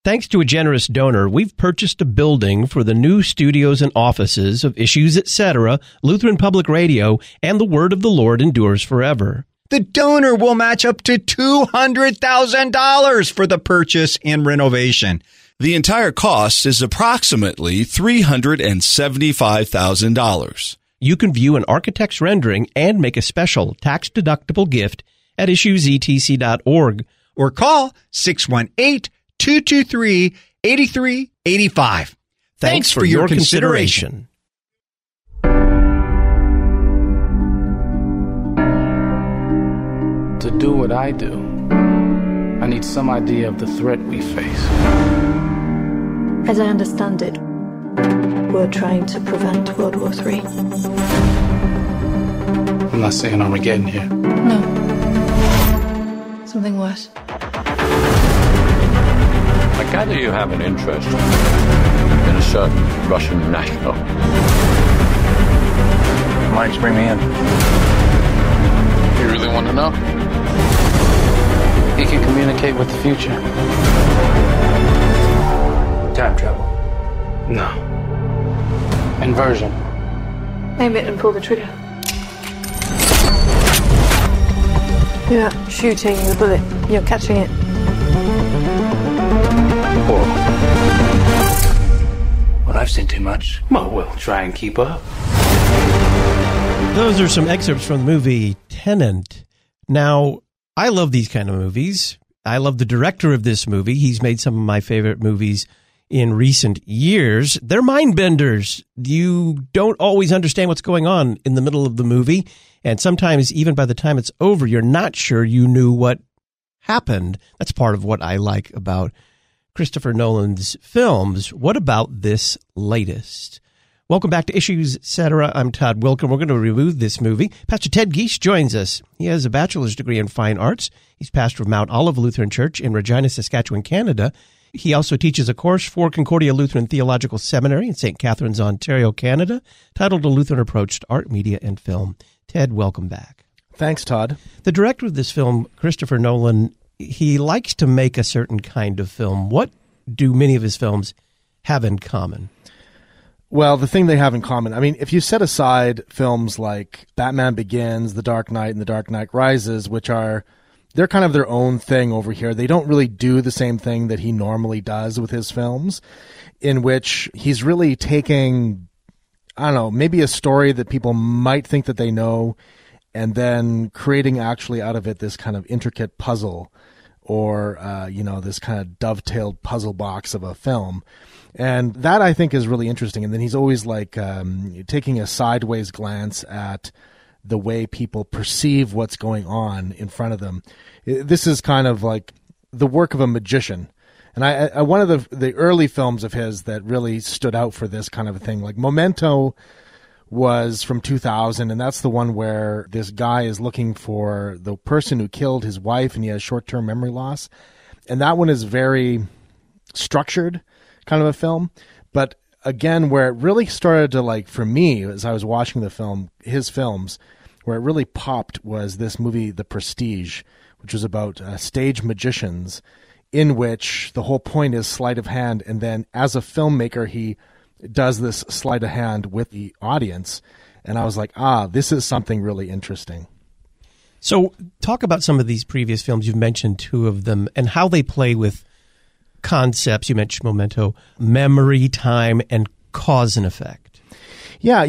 Thanks to a generous donor, we've purchased a building for the new studios and offices of Issues Etc., Lutheran Public Radio, and the Word of the Lord endures forever. The donor will match up to $200,000 for the purchase and renovation. The entire cost is approximately $375,000. You can view an architect's rendering and make a special tax-deductible gift at issuesetc.org. Or call 618-223-8385. Thanks for your consideration. To do what I do, I need some idea of the threat we face. As I understand it, we're trying to prevent World War III. I'm not saying Armageddon here. No. Something worse. I gather you have an interest in a certain Russian national. Mike's bring me in. You really want to know? He can communicate with the future. Time travel. No. Inversion. Aim it and pull the trigger. You're not shooting the bullet, you're catching it. Well, I've seen too much. Well, we'll try and keep up. Those are some excerpts from the movie Tenet. Now, I love these kind of movies. I love the director of this movie. He's made some of my favorite movies in recent years. They're mind benders. You don't always understand what's going on in the middle of the movie. And sometimes even by the time it's over, you're not sure you knew what happened. That's part of what I like about Christopher Nolan's films. What about this latest? Welcome back to Issues Etc. I'm Todd Wilken. We're going to review this movie. Pastor Ted Geese joins us. He has a bachelor's degree in fine arts. He's pastor of Mount Olive Lutheran Church in Regina, Saskatchewan, Canada. He also teaches a course for Concordia Lutheran Theological Seminary in St. Catharines, Ontario, Canada, titled A Lutheran Approach to Art, Media, and Film. Ted, welcome back. Thanks, Todd. The director of this film, Christopher Nolan, he likes to make a certain kind of film. What do many of his films have in common? Well, the thing they have in common, I mean, if you set aside films like Batman Begins, The Dark Knight, and The Dark Knight Rises, which are, they're kind of their own thing over here. They don't really do the same thing that he normally does with his films, in which he's really taking, I don't know, maybe a story that people might think that they know, and then creating actually out of it this kind of intricate puzzle or, this kind of dovetailed puzzle box of a film. And that, I think, is really interesting. And then he's always like taking a sideways glance at the way people perceive what's going on in front of them. This is kind of like the work of a magician. And I one of the early films of his that really stood out for this kind of a thing, like Memento was from 2000, and that's the one where this guy is looking for the person who killed his wife, and he has short-term memory loss. And that one is very structured kind of a film. But again, where it really started to, like, for me, as I was watching the film, his films, where it really popped was this movie, The Prestige, which was about stage magicians, in which the whole point is sleight of hand. And then as a filmmaker, he does this sleight of hand with the audience. And I was like, this is something really interesting. So talk about some of these previous films. You've mentioned two of them and how they play with concepts. You mentioned Memento, memory, time, and cause and effect. Yeah,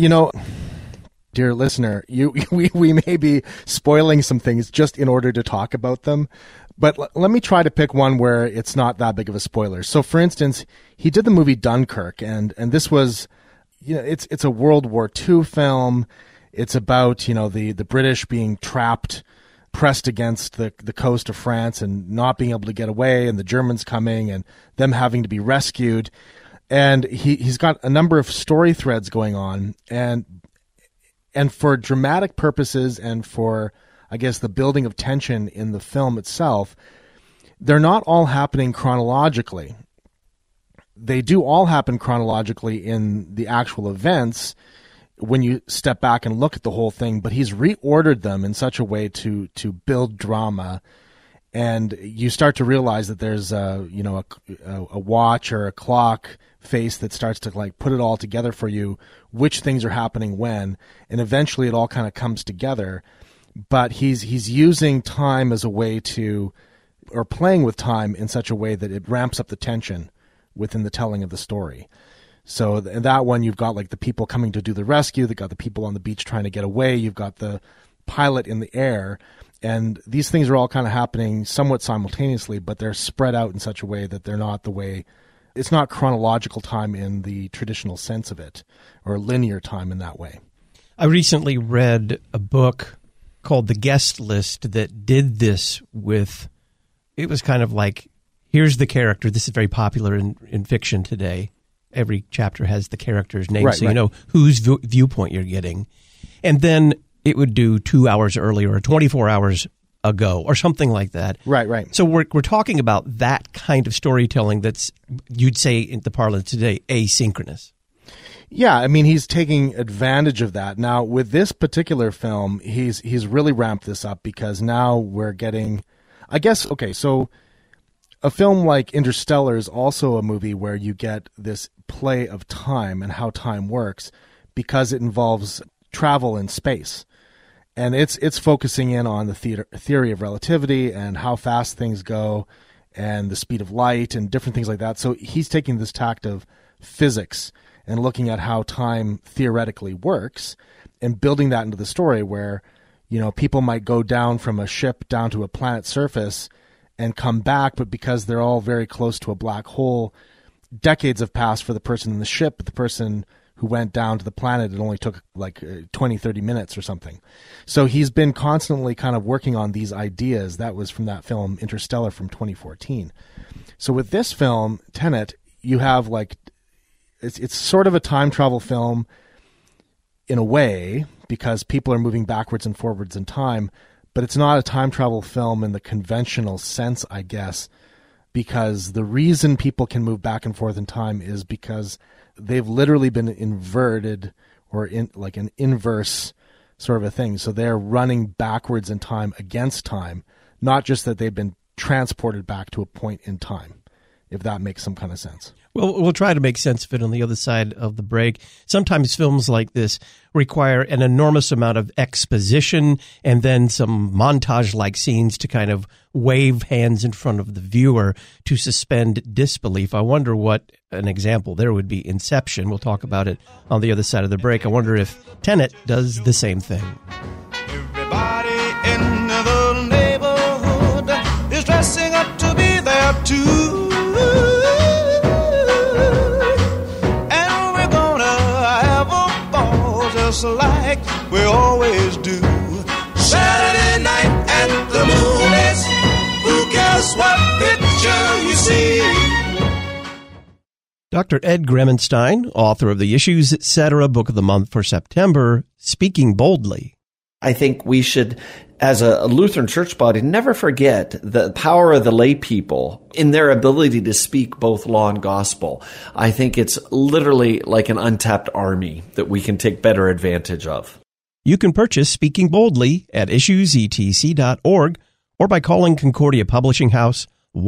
dear listener, we may be spoiling some things just in order to talk about them. But let me try to pick one where it's not that big of a spoiler. So, for instance, he did the movie Dunkirk, and this was, it's a World War II film. It's about, the British being trapped, pressed against the coast of France and not being able to get away, and the Germans coming and them having to be rescued. And he's got a number of story threads going on, and for dramatic purposes and for, I guess, the building of tension in the film itself, they're not all happening chronologically. They do all happen chronologically in the actual events when you step back and look at the whole thing, but he's reordered them in such a way to build drama And you start to realize that there's a watch or a clock face that starts to like put it all together for you, which things are happening when, and eventually it all kind of comes together. But he's using time as a way to, or playing with time in such a way that it ramps up the tension within the telling of the story. So in that one, you've got like the people coming to do the rescue. They've got the people on the beach trying to get away. You've got the pilot in the air. And these things are all kind of happening somewhat simultaneously, but they're spread out in such a way that they're not the way, it's not chronological time in the traditional sense of it, or linear time in that way. I recently read a book called The Guest List that did this with, it was kind of like, here's the character. This is very popular in fiction today. Every chapter has the character's name, you know whose viewpoint you're getting. And then it would do 2 hours earlier or 24 hours ago or something like that. Right. So we're talking about that kind of storytelling that's, you'd say in the parlance today, asynchronous. Yeah, I mean, he's taking advantage of that. Now, with this particular film, he's really ramped this up because now we're getting, I guess, okay, so a film like Interstellar is also a movie where you get this play of time and how time works because it involves travel in space. And it's focusing in on the theory of relativity and how fast things go and the speed of light and different things like that. So he's taking this tact of physics and looking at how time theoretically works and building that into the story where, you know, people might go down from a ship down to a planet's surface and come back, but because they're all very close to a black hole, decades have passed for the person in the ship, but the person who went down to the planet, it only took like 20, 30 minutes or something. So he's been constantly kind of working on these ideas. That was from that film Interstellar from 2014. So with this film, Tenet, you have like, it's sort of a time travel film in a way because people are moving backwards and forwards in time, but it's not a time travel film in the conventional sense, I guess, because the reason people can move back and forth in time is because they've literally been inverted or in like an inverse sort of a thing. So they're running backwards in time against time, not just that they've been transported back to a point in time, if that makes some kind of sense. Well, we'll try to make sense of it on the other side of the break. Sometimes films like this require an enormous amount of exposition and then some montage-like scenes to kind of wave hands in front of the viewer to suspend disbelief. I wonder what an example there would be. Inception. We'll talk about it on the other side of the break. I wonder if Tenet does the same thing. Everybody in the neighborhood is dressing up to be there too. Just like we always do. Saturday night and the movies. Who cares what picture you see? Dr. Ed Gremenstein, author of the Issues, Etc. Book of the Month for September, speaking boldly. I think we should, as a Lutheran church body, never forget the power of the lay people in their ability to speak both law and gospel. I think it's literally like an untapped army that we can take better advantage of. You can purchase Speaking Boldly at issuesetc.org or by calling Concordia Publishing House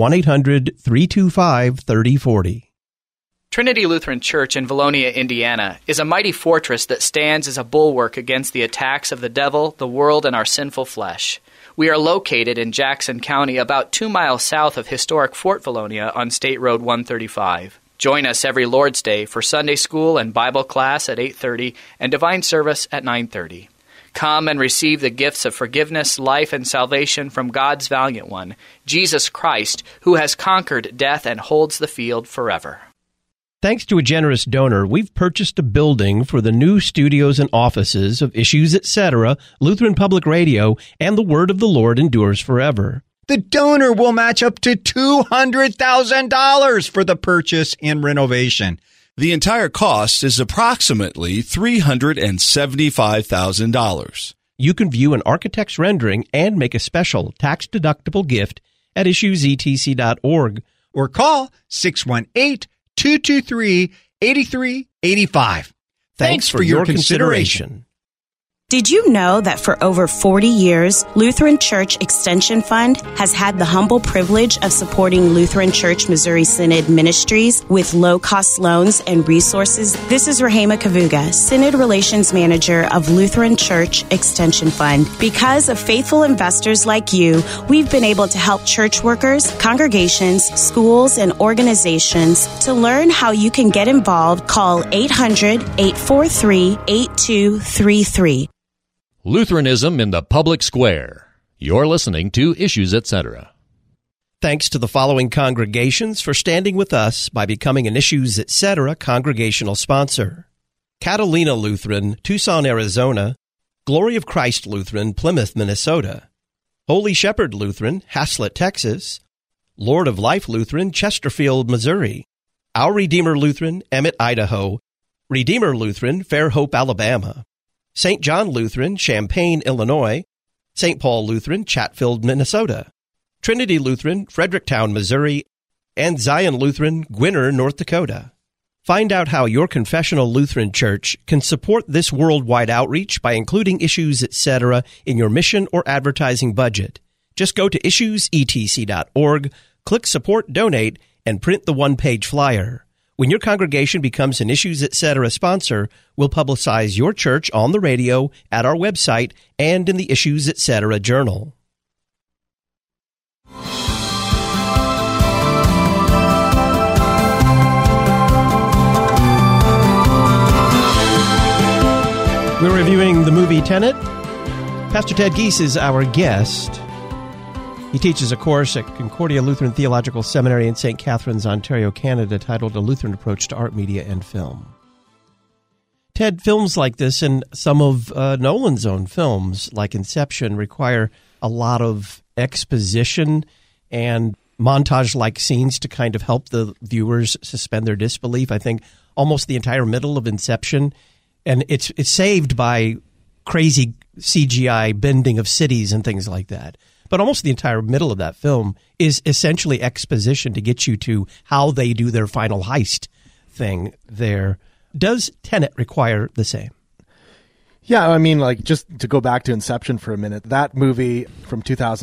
1-800-325-3040. Trinity Lutheran Church in Valonia, Indiana, is a mighty fortress that stands as a bulwark against the attacks of the devil, the world, and our sinful flesh. We are located in Jackson County, about 2 miles south of historic Fort Valonia on State Road 135. Join us every Lord's Day for Sunday school and Bible class at 8:30 and divine service at 9:30. Come and receive the gifts of forgiveness, life, and salvation from God's valiant one, Jesus Christ, who has conquered death and holds the field forever. Thanks to a generous donor, we've purchased a building for the new studios and offices of Issues, Etc., Lutheran Public Radio, and the Word of the Lord endures forever. The donor will match up to $200,000 for the purchase and renovation. The entire cost is approximately $375,000. You can view an architect's rendering and make a special tax-deductible gift at issuesetc.org or call 618-223-8385. Thanks for your consideration. Did you know that for over 40 years, Lutheran Church Extension Fund has had the humble privilege of supporting Lutheran Church Missouri Synod ministries with low-cost loans and resources? This is Rahema Kavuga, Synod Relations Manager of Lutheran Church Extension Fund. Because of faithful investors like you, we've been able to help church workers, congregations, schools, and organizations. To learn how you can get involved, call 800-843-8233. Lutheranism in the Public Square. You're listening to Issues Etc. Thanks to the following congregations for standing with us by becoming an Issues Etc. congregational sponsor: Catalina Lutheran, Tucson, Arizona; Glory of Christ Lutheran, Plymouth, Minnesota; Holy Shepherd Lutheran, Haslett, Texas; Lord of Life Lutheran, Chesterfield, Missouri; Our Redeemer Lutheran, Emmett, Idaho; Redeemer Lutheran, Fairhope, Alabama; St. John Lutheran, Champaign, Illinois; St. Paul Lutheran, Chatfield, Minnesota; Trinity Lutheran, Fredericktown, Missouri; and Zion Lutheran, Gwinner, North Dakota. Find out how your confessional Lutheran church can support this worldwide outreach by including Issues Etc. in your mission or advertising budget. Just go to issuesetc.org, click Support Donate, and print the one-page flyer. When your congregation becomes an Issues Etc. sponsor, we'll publicize your church on the radio, at our website, and in the Issues Etc. journal. We're reviewing the movie Tenet. Pastor Ted Giese is our guest. He teaches a course at Concordia Lutheran Theological Seminary in St. Catharines, Ontario, Canada, titled A Lutheran Approach to Art, Media, and Film. Ted, films like this and some of Nolan's own films, like Inception, require a lot of exposition and montage-like scenes to kind of help the viewers suspend their disbelief. I think almost the entire middle of Inception, and it's saved by crazy CGI bending of cities and things like that. But almost the entire middle of that film is essentially exposition to get you to how they do their final heist thing there. Does Tenet require the same? Yeah, I mean, like, just to go back to Inception for a minute, that movie from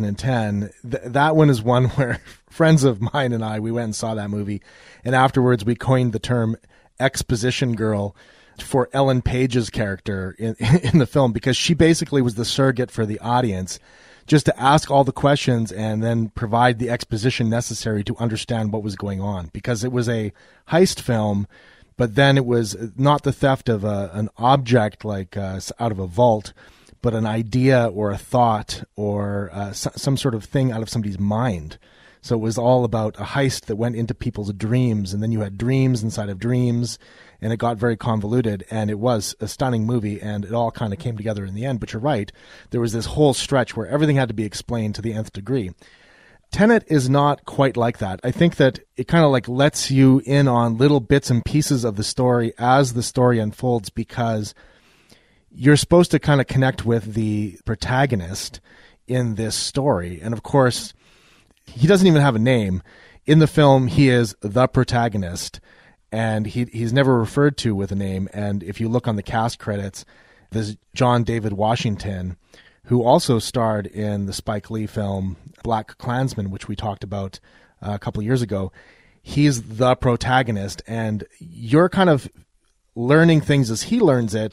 2010, that one is one where friends of mine and I, we went and saw that movie, and afterwards we coined the term exposition girl for Ellen Page's character in the film, because she basically was the surrogate for the audience, just to ask all the questions and then provide the exposition necessary to understand what was going on. Because it was a heist film, but then it was not the theft of an object like out of a vault, but an idea or a thought or some sort of thing out of somebody's mind. So it was all about a heist that went into people's dreams, and then you had dreams inside of dreams, and it got very convoluted, and it was a stunning movie, and it all kind of came together in the end. But you're right, there was this whole stretch where everything had to be explained to the nth degree. Tenet is not quite like that. I think that it kind of like lets you in on little bits and pieces of the story as the story unfolds, because you're supposed to kind of connect with the protagonist in this story. And of course, he doesn't even have a name. In the film, he is the protagonist, and he's never referred to with a name. And if you look on the cast credits, there's John David Washington, who also starred in the Spike Lee film Black Klansman, which we talked about a couple of years ago. He's the protagonist, and you're kind of learning things as he learns it,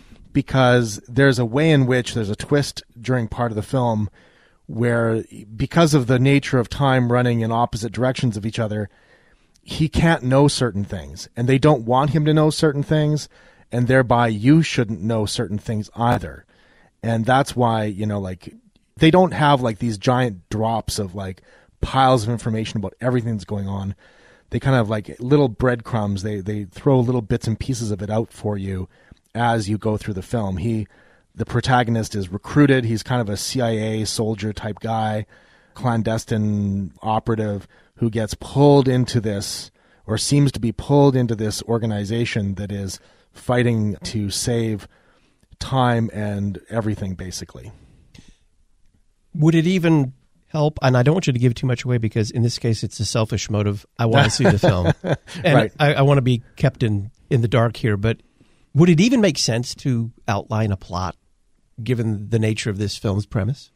because there's a way in which there's a twist during part of the film where, because of the nature of time running in opposite directions of each other, he can't know certain things, and they don't want him to know certain things, and thereby you shouldn't know certain things either. And that's why, you know, like, they don't have like these giant drops of like piles of information about everything that's going on. They kind of like little breadcrumbs. They throw little bits and pieces of it out for you as you go through the film. The protagonist is recruited. He's kind of a CIA soldier type guy, clandestine operative who gets pulled into this, or seems to be pulled into this organization that is fighting to save time and everything, basically. Would it even help? And I don't want you to give too much away, because in this case, it's a selfish motive. I want to see the film. And right. I want to be kept in the dark here, but would it even make sense to outline a plot given the nature of this film's premise?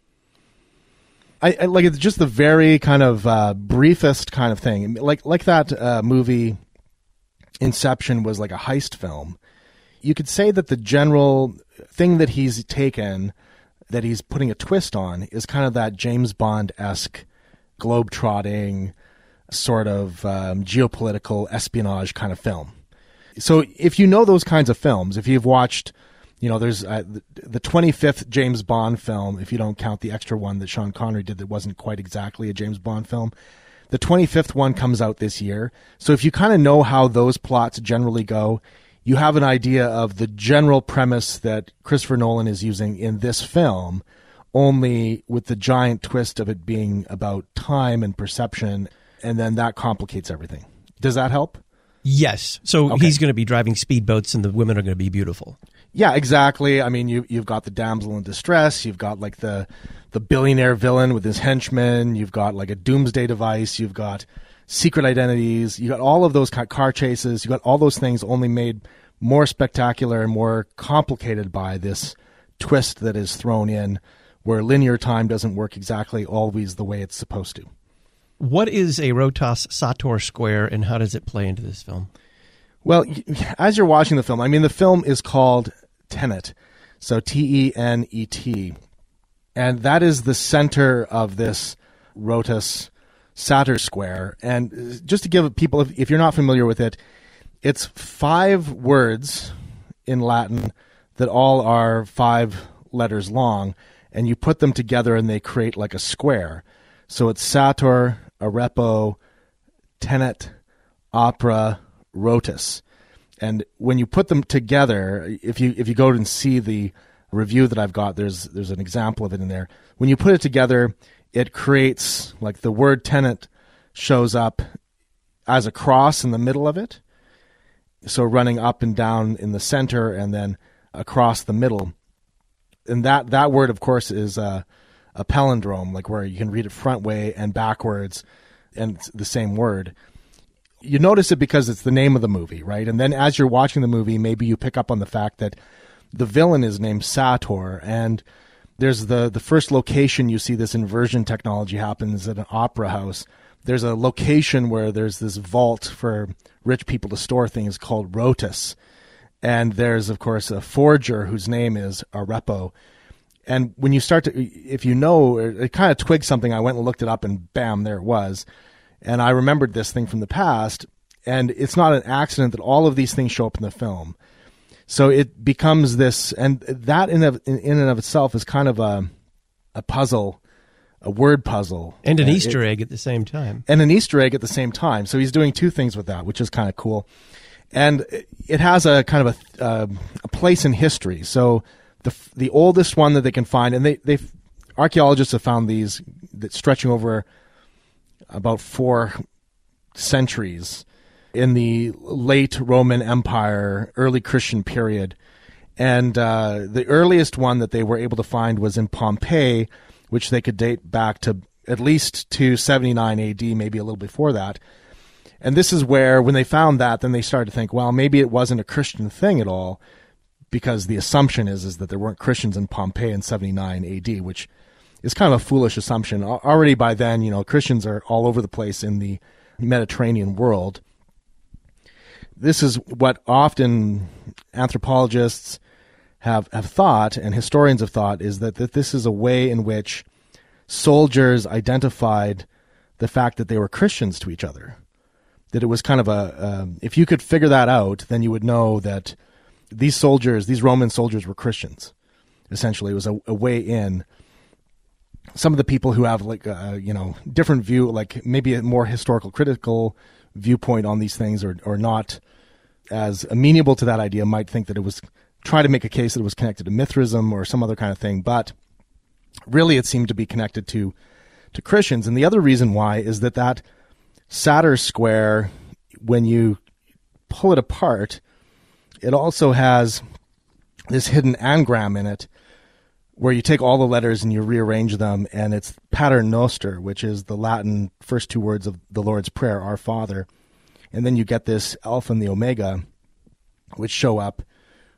I like it's just the very kind of briefest kind of thing. Like that movie Inception was like a heist film. You could say that the general thing that he's taken, that he's putting a twist on, is kind of that James Bond-esque globe-trotting sort of geopolitical espionage kind of film. So if you know those kinds of films, if you've watched, there's the 25th James Bond film, if you don't count the extra one that Sean Connery did that wasn't quite exactly a James Bond film, the 25th one comes out this year. So if you kind of know how those plots generally go, you have an idea of the general premise that Christopher Nolan is using in this film, only with the giant twist of it being about time and perception, and then that complicates everything. Does that help? Yes. So he's going to be driving speedboats and the women are going to be beautiful. Yeah, exactly. I mean, you've got the damsel in distress. You've got like the billionaire villain with his henchmen. You've got like a doomsday device. You've got secret identities. You got all of those car chases. You got all those things only made more spectacular and more complicated by this twist that is thrown in where linear time doesn't work exactly always the way it's supposed to. What is a Rotas-Sator square and how does it play into this film? Well, as you're watching the film, I mean, the film is called Tenet, so T-E-N-E-T, and that is the center of this Rotas-Sator square. And just to give people, if you're not familiar with it, it's 5 words in Latin that all are 5 letters long, and you put them together and they create like a square. So it's Sator, Arepo, Tenet, Opera, Rotas. And when you put them together, if you go and see the review that I've got, there's an example of it in there. When you put it together, it creates, like the word Tenet shows up as a cross in the middle of it. So running up and down in the center and then across the middle. And that word, of course, is a palindrome, like where you can read it front way and backwards, and it's the same word. You notice it because it's the name of the movie, right? And then as you're watching the movie, maybe you pick up on the fact that the villain is named Sator, and there's the first location you see this inversion technology happens at an opera house. There's a location where there's this vault for rich people to store things called Rotas. And there's, of course, a forger whose name is Arepo. And when you start to, if you know, it kind of twigs something, I went and looked it up and bam, there it was. And I remembered this thing from the past. And it's not an accident that all of these things show up in the film. So it becomes this, and that in and of itself is kind of a puzzle, a word puzzle. And an Easter egg at the same time. And an Easter egg at the same time. So he's doing 2 things with that, which is kind of cool. And it has a kind of a place in history. So the oldest one that they can find, and they've archaeologists have found these that stretching over about 4 centuries in the late Roman Empire, early Christian period. And the earliest one that they were able to find was in Pompeii, which they could date back to at least 279 AD, maybe a little before that. And this is where, when they found that, then they started to think, well, maybe it wasn't a Christian thing at all, because the assumption is that there weren't Christians in Pompeii in 79 AD, which is kind of a foolish assumption. Already by then, Christians are all over the place in the Mediterranean world. This is what often anthropologists have thought, and historians have thought, is that this is a way in which soldiers identified the fact that they were Christians to each other. That it was kind of if you could figure that out, then you would know that these Roman soldiers were Christians. Essentially, it was a way in. Some of the people who have different view, like maybe a more historical critical viewpoint on these things, or not as amenable to that idea, might think that it was try to make a case that it was connected to Mithraism or some other kind of thing. But really, it seemed to be connected to Christians. And the other reason why is that Sator square, when you pull it apart, it also has this hidden anagram in it where you take all the letters and you rearrange them, and it's Pater Noster, which is the Latin first 2 words of the Lord's Prayer, Our Father. And then you get this Alpha and the Omega, which show up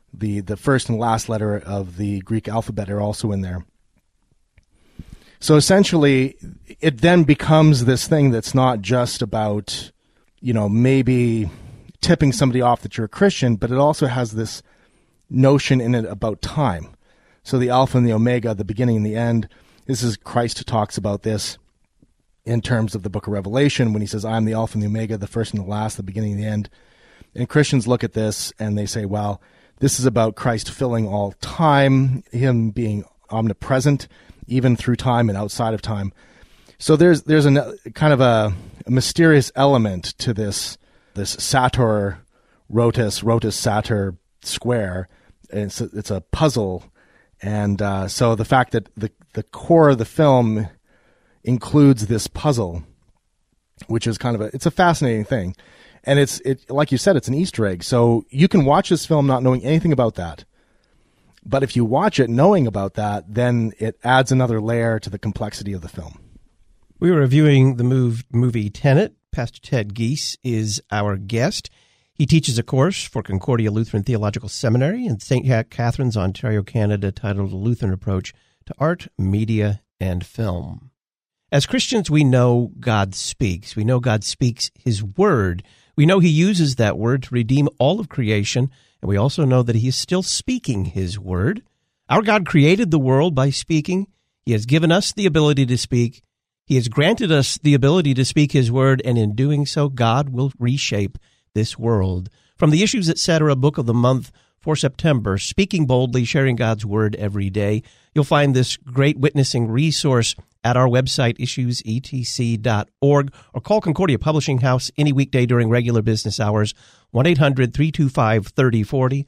The first and last letter of the Greek alphabet are also in there. So essentially, it then becomes this thing that's not just about, maybe tipping somebody off that you're a Christian, but it also has this notion in it about time. So the Alpha and the Omega, the beginning and the end, this is Christ who talks about this in terms of the book of Revelation when he says, I'm the Alpha and the Omega, the first and the last, the beginning and the end. And Christians look at this and they say, well, this is about Christ filling all time, him being omnipresent, even through time and outside of time. So there's a kind of a mysterious element to this Sator Rotus Sator square. It's a puzzle, and so the fact that the core of the film includes this puzzle, which is kind of it's a fascinating thing, and it's like you said, it's an Easter egg. So you can watch this film not knowing anything about that, but if you watch it knowing about that, then it adds another layer to the complexity of the film. We were reviewing the movie Tenet. Pastor Ted Giese is our guest. He teaches a course for Concordia Lutheran Theological Seminary in St. Catharines, Ontario, Canada, titled The Lutheran Approach to Art, Media, and Film. As Christians, we know God speaks. We know God speaks His Word. We know He uses that Word to redeem all of creation, and we also know that He is still speaking His Word. Our God created the world by speaking. He has given us the ability to speak. He has granted us the ability to speak His Word, and in doing so, God will reshape this world. From the Issues Etc. Book of the Month for September, Speaking Boldly, Sharing God's Word Every Day, you'll find this great witnessing resource at our website, issuesetc.org, or call Concordia Publishing House any weekday during regular business hours, 1-800-325-3040,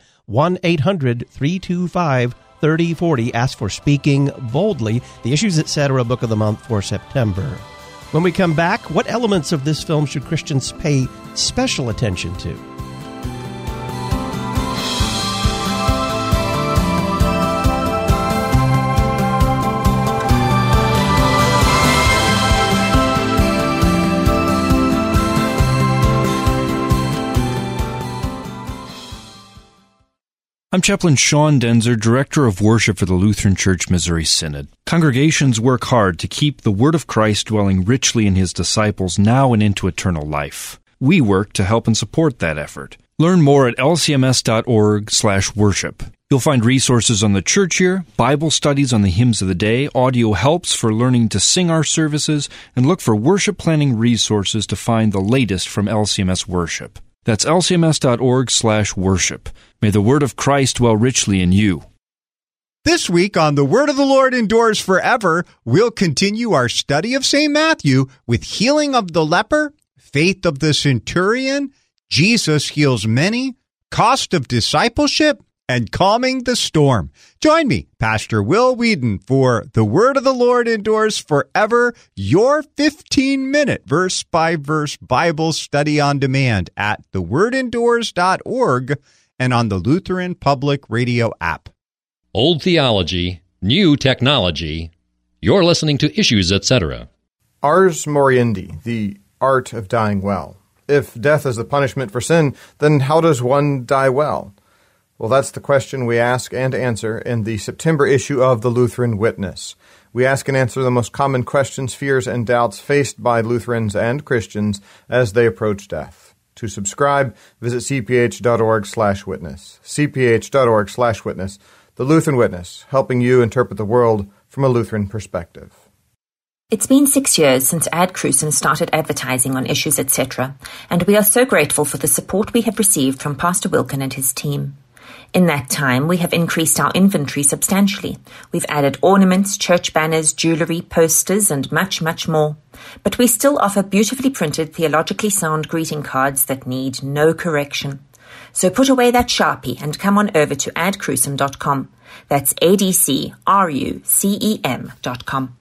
1-800-325-3040. Ask for Speaking Boldly, the Issues Etc. Book of the Month for September. When we come back, what elements of this film should Christians pay special attention to? I'm Chaplain Sean Denzer, Director of Worship for the Lutheran Church Missouri Synod. Congregations work hard to keep the Word of Christ dwelling richly in His disciples now and into eternal life. We work to help and support that effort. Learn more at lcms.org/worship. You'll find resources on the church year, Bible studies on the hymns of the day, audio helps for learning to sing our services, and look for worship planning resources to find the latest from LCMS worship. That's lcms.org/worship. May the Word of Christ dwell richly in you. This week on The Word of the Lord Endures Forever, we'll continue our study of St. Matthew with healing of the leper, faith of the centurion, Jesus heals many, cost of discipleship, and calming the storm. Join me, Pastor Will Whedon, for The Word of the Lord Endures Forever, your 15-minute verse-by-verse Bible study on demand at thewordendures.org and on the Lutheran Public Radio app. Old theology, new technology. You're listening to Issues Etc. Ars Moriendi, the art of dying well. If death is the punishment for sin, then how does one die well? Well, that's the question we ask and answer in the September issue of the Lutheran Witness. We ask and answer the most common questions, fears, and doubts faced by Lutherans and Christians as they approach death. To subscribe, visit cph.org/witness. cph.org/witness. The Lutheran Witness, helping you interpret the world from a Lutheran perspective. It's been 6 years since Ad Crucem started advertising on Issues Etc., and we are so grateful for the support we have received from Pastor Wilken and his team. In that time, we have increased our inventory substantially. We've added ornaments, church banners, jewelry, posters, and much, much more. But we still offer beautifully printed, theologically sound greeting cards that need no correction. So put away that Sharpie and come on over to adcrucem.com. That's adcrucem.com.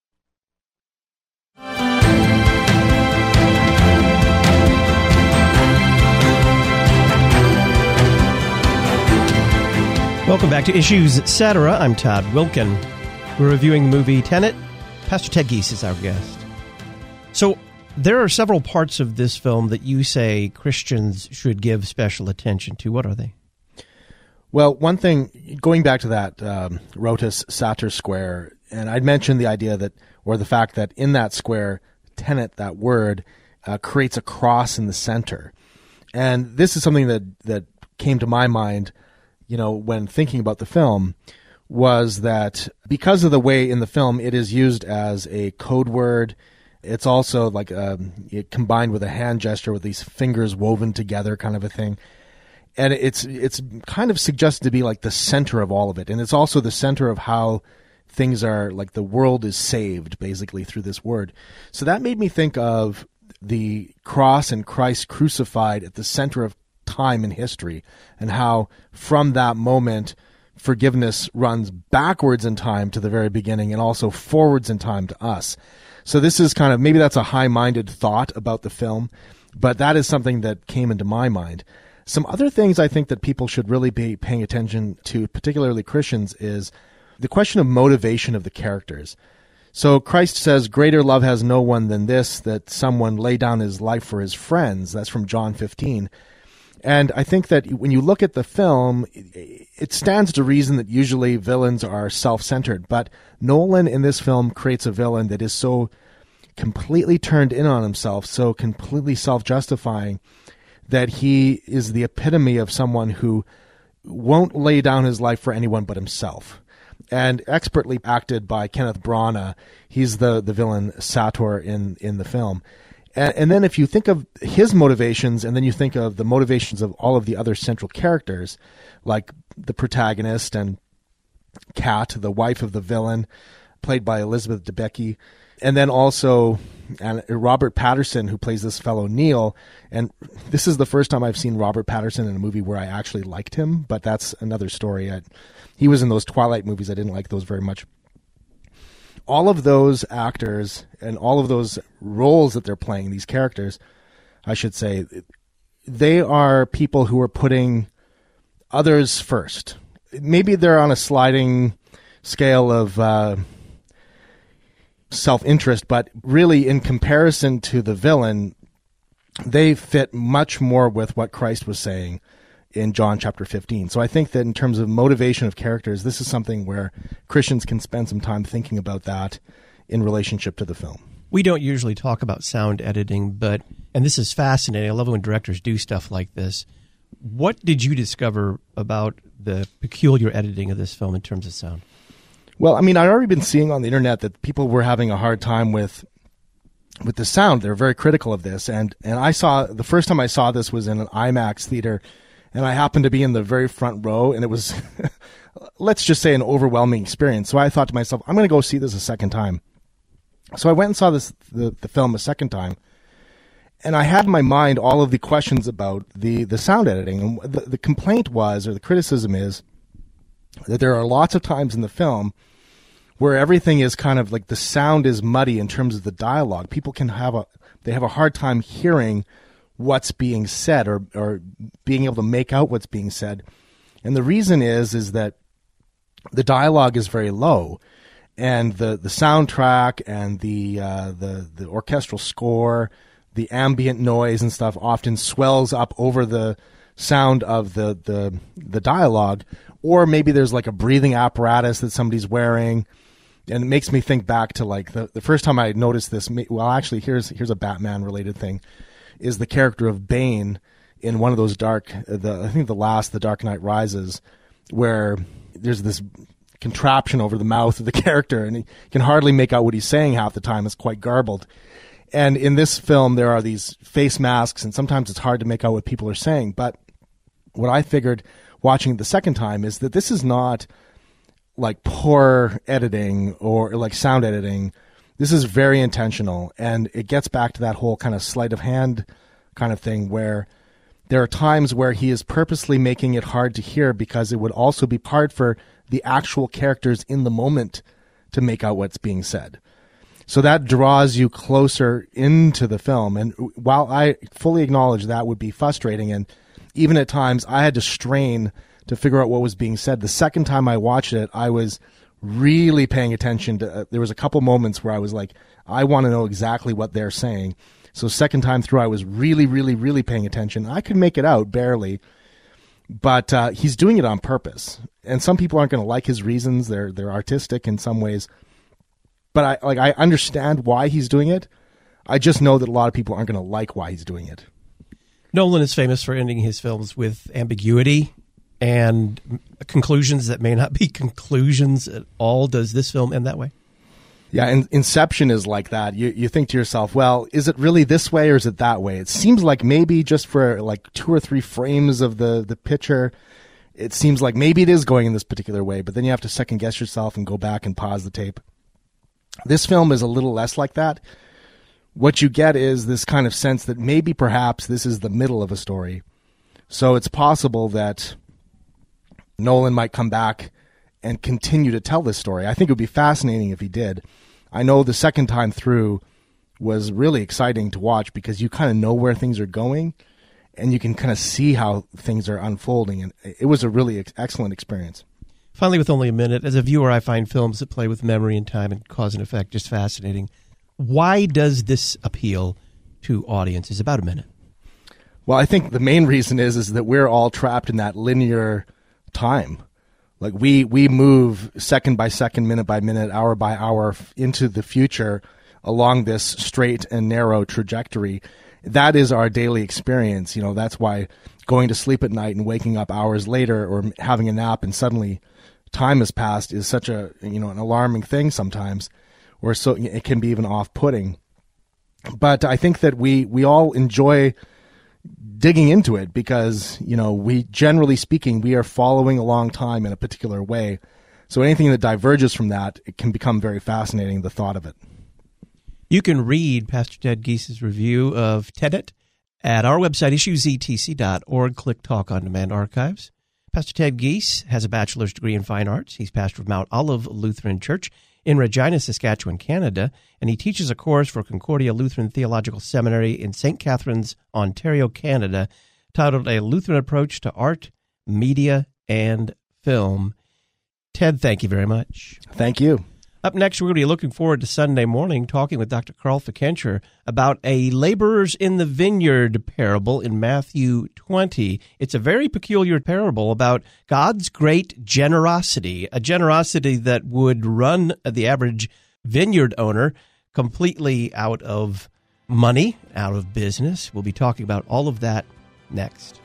Welcome back to Issues Etc. I'm Todd Wilken. We're reviewing the movie Tenet. Pastor Ted Giese is our guest. So there are several parts of this film that you say Christians should give special attention to. What are they? Well, one thing, going back to that Rotus Sator Square, and I'd mentioned the idea that, or the fact that in that square, tenet, that word, creates a cross in the center. And this is something that came to my mind, when thinking about the film, was that because of the way in the film it is used as a code word, it's also like it combined with a hand gesture with these fingers woven together kind of a thing. And it's kind of suggested to be like the center of all of it. And it's also the center of how things are, like the world is saved basically through this word. So that made me think of the cross and Christ crucified at the center of time in history, and how from that moment forgiveness runs backwards in time to the very beginning and also forwards in time to us. So this is kind of, maybe that's a high-minded thought about the film, but that is something that came into my mind. Some other things I think that people should really be paying attention to, particularly Christians, is the question of motivation of the characters. So Christ says, "Greater love has no one than this, that someone lay down his life for his friends." That's from John 15. And I think that when you look at the film, it stands to reason that usually villains are self-centered. But Nolan in this film creates a villain that is so completely turned in on himself, so completely self-justifying, that he is the epitome of someone who won't lay down his life for anyone but himself. And expertly acted by Kenneth Branagh, he's the villain Sator in the film. And then if you think of his motivations, and then you think of the motivations of all of the other central characters, like the protagonist and Kat, the wife of the villain, played by Elizabeth Debicki, and then also Robert Pattinson, who plays this fellow Neil. And this is the first time I've seen Robert Pattinson in a movie where I actually liked him, but that's another story. He was in those Twilight movies. I didn't like those very much. All of those actors and all of those roles that they're playing, these characters, I should say, they are people who are putting others first. Maybe they're on a sliding scale of self-interest, but really in comparison to the villain, they fit much more with what Christ was saying in John chapter 15. So I think that in terms of motivation of characters, this is something where Christians can spend some time thinking about that in relationship to the film. We don't usually talk about sound editing, and this is fascinating. I love when directors do stuff like this. What did you discover about the peculiar editing of this film in terms of sound? Well, I mean, I'd already been seeing on the internet that people were having a hard time with the sound. They're very critical of this. And I saw, the first time I saw this was in an IMAX theater, and I happened to be in the very front row, and it was, let's just say, an overwhelming experience. So I thought to myself, I'm going to go see this a second time. So I went and saw the film a second time, and I had in my mind all of the questions about the sound editing. And the complaint was, or the criticism is, that there are lots of times in the film where everything is kind of like the sound is muddy in terms of the dialogue. People can have a hard time hearing what's being said or being able to make out what's being said. And the reason is that the dialogue is very low, and the soundtrack and the orchestral score, the ambient noise and stuff often swells up over the sound of the dialogue, or maybe there's like a breathing apparatus that somebody's wearing. And it makes me think back to like the first time I noticed this. Well, actually, here's a Batman related thing, is the character of Bane in one of those I think The Dark Knight Rises, where there's this contraption over the mouth of the character, and he can hardly make out what he's saying half the time. It's quite garbled. And in this film, there are these face masks, and sometimes it's hard to make out what people are saying. But what I figured watching it the second time is that this is not like poor editing or like sound editing. This is very intentional, and it gets back to that whole kind of sleight of hand kind of thing, where there are times where he is purposely making it hard to hear because it would also be hard for the actual characters in the moment to make out what's being said. So that draws you closer into the film. And while I fully acknowledge that would be frustrating, and even at times I had to strain to figure out what was being said, the second time I watched it, I was really paying attention to, there was a couple moments where I was like, I want to know exactly what they're saying. So second time through, I was really, really, really paying attention. I could make it out barely, But he's doing it on purpose. And some people aren't going to like his reasons. They're artistic in some ways. But I understand why he's doing it. I just know that a lot of people aren't going to like why he's doing it. Nolan is famous for ending his films with ambiguity and conclusions that may not be conclusions at all. Does this film end that way? Yeah, and Inception is like that. You think to yourself, well, is it really this way or is it that way? It seems like maybe just for like 2 or 3 frames of the picture, it seems like maybe it is going in this particular way, but then you have to second guess yourself and go back and pause the tape. This film is a little less like that. What you get is this kind of sense that maybe perhaps this is the middle of a story. So it's possible that Nolan might come back and continue to tell this story. I think it would be fascinating if he did. I know the second time through was really exciting to watch because you kind of know where things are going and you can kind of see how things are unfolding. And it was a really excellent experience. Finally, with only a minute, as a viewer, I find films that play with memory and time and cause and effect just fascinating. Why does this appeal to audiences? About a minute. Well, I think the main reason is that we're all trapped in that linear time. Like we move second by second, minute by minute, hour by hour into the future along this straight and narrow trajectory. That is our daily experience. You know, that's why going to sleep at night and waking up hours later or having a nap and suddenly time has passed is such a, an alarming thing sometimes, or so it can be even off-putting. But I think that we all enjoy digging into it because, we, generally speaking, we are following a long time in a particular way. So anything that diverges from that, it can become very fascinating, the thought of it. You can read Pastor Ted Gies's review of Tenet at our website, issuesetc.org. Click Talk on Demand Archives. Pastor Ted Gies has a bachelor's degree in fine arts. He's pastor of Mount Olive Lutheran Church in Regina, Saskatchewan, Canada, and he teaches a course for Concordia Lutheran Theological Seminary in St. Catharines, Ontario, Canada, titled A Lutheran Approach to Art, Media, and Film. Ted, thank you very much. Thank you. Up next, we're going to be looking forward to Sunday morning talking with Dr. Carl Fickenscher about a laborers in the vineyard parable in Matthew 20. It's a very peculiar parable about God's great generosity, a generosity that would run the average vineyard owner completely out of money, out of business. We'll be talking about all of that next.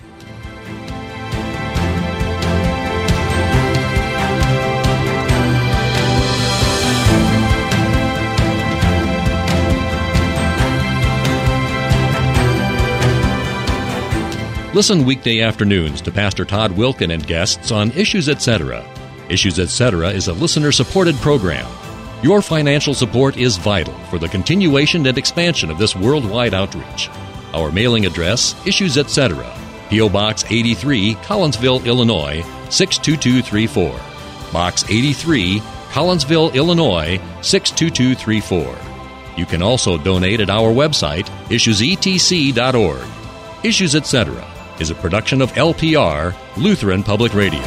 Listen weekday afternoons to Pastor Todd Wilken and guests on Issues Etc. Issues Etc. is a listener-supported program. Your financial support is vital for the continuation and expansion of this worldwide outreach. Our mailing address, Issues Etc., P.O. Box 83, Collinsville, Illinois, 62234. Box 83, Collinsville, Illinois, 62234. You can also donate at our website, issuesetc.org. Issues Etc. is a production of LPR, Lutheran Public Radio.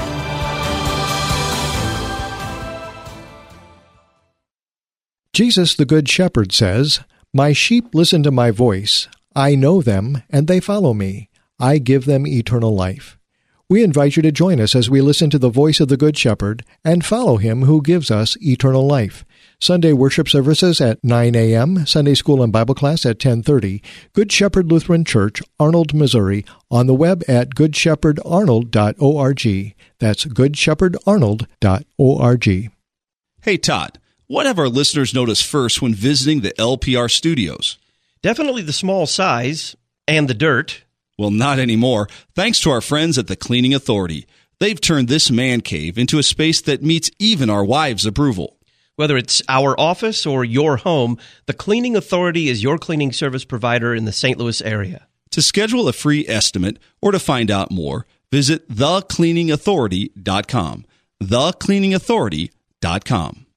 Jesus the Good Shepherd says, "My sheep listen to my voice. I know them, and they follow me. I give them eternal life." We invite you to join us as we listen to the voice of the Good Shepherd and follow him who gives us eternal life. Sunday worship services at 9 a.m., Sunday school and Bible class at 10:30, Good Shepherd Lutheran Church, Arnold, Missouri, on the web at goodshepherdarnold.org. That's goodshepherdarnold.org. Hey, Todd, what have our listeners noticed first when visiting the LPR studios? Definitely the small size and the dirt. Well, not anymore. Thanks to our friends at the Cleaning Authority. They've turned this man cave into a space that meets even our wives' approval. Whether it's our office or your home, the Cleaning Authority is your cleaning service provider in the St. Louis area. To schedule a free estimate or to find out more, visit thecleaningauthority.com. thecleaningauthority.com.